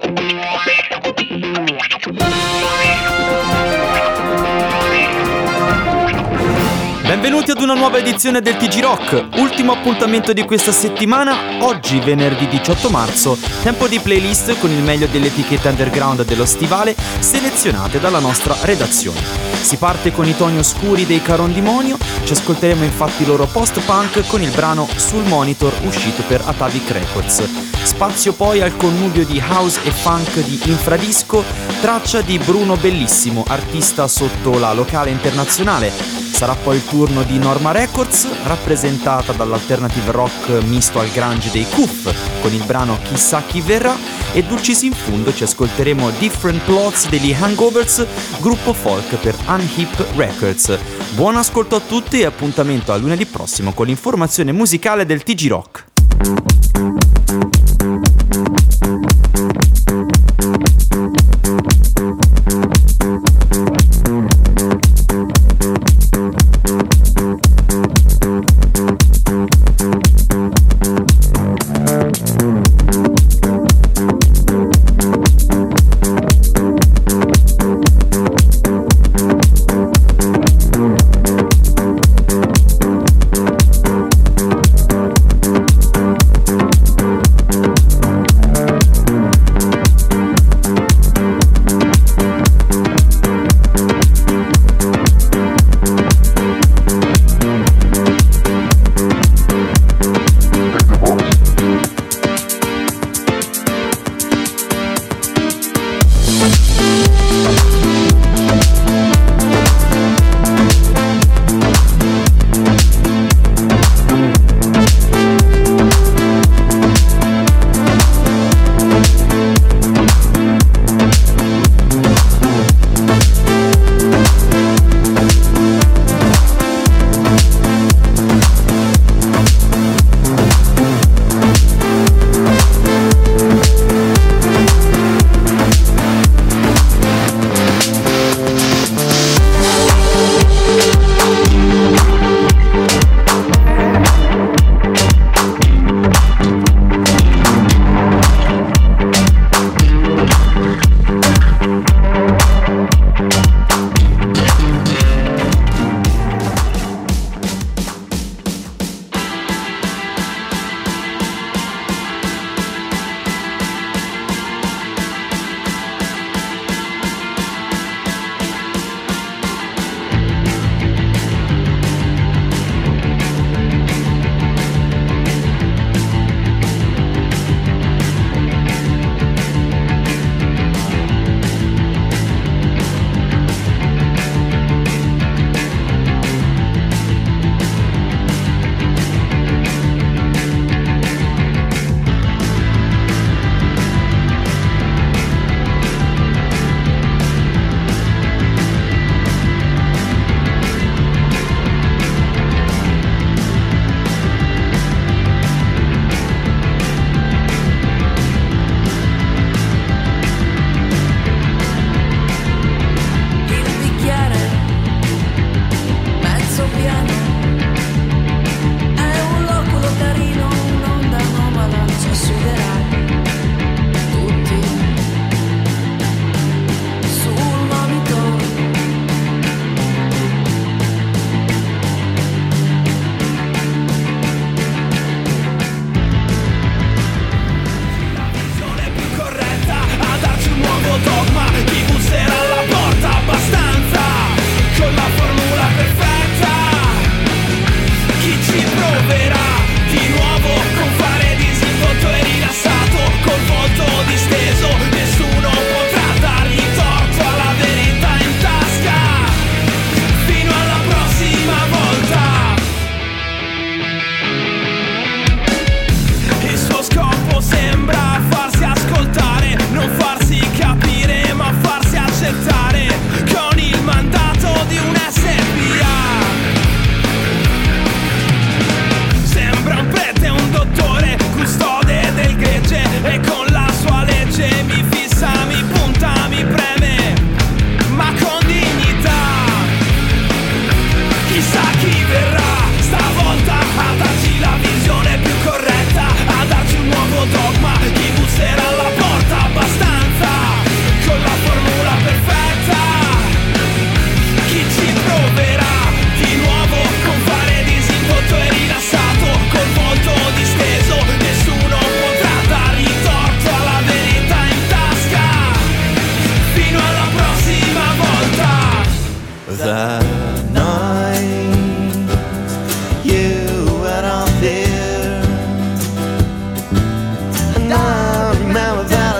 Benvenuti ad una nuova edizione del TG Rock, ultimo appuntamento di questa settimana, oggi venerdì 18 marzo, tempo di playlist con il meglio delle etichette underground dello stivale selezionate dalla nostra redazione. Si parte con i toni oscuri dei Caron Demonio, ci ascolteremo infatti il loro post-punk con il brano Sul Monitor uscito per Atavic Records. Spazio poi al connubio di house e funk di Infradisco, traccia di Bruno Bellissimo, artista sotto la locale internazionale. Sarà poi il turno di Norma Records, rappresentata dall'alternative rock misto al grunge dei Kuf, con il brano Chissà chi verrà, e dulcis in fundo ci ascolteremo Different Plots degli Hangovers, gruppo folk per Unhip Records. Buon ascolto a tutti e appuntamento a lunedì prossimo con l'informazione musicale del TG Rock.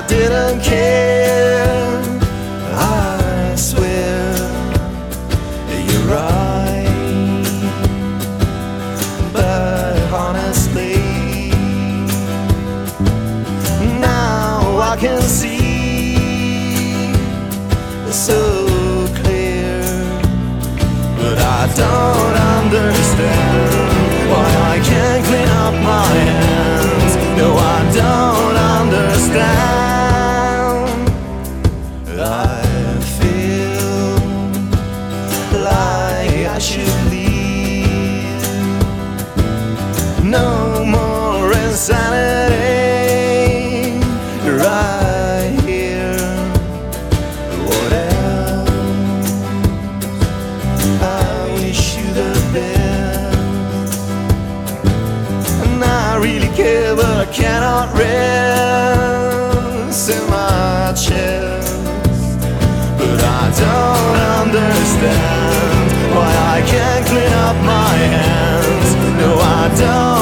didn't care. I swear you're right, but honestly, now I can see so clear. But I don't understand why I can't clean up my hands. No, I don't understand. I feel like I should leave. No more insanity right here. What else? I wish you the best, and I really care, but I cannot rest in my chest. But I don't understand why I can't clean up my hands. No, I don't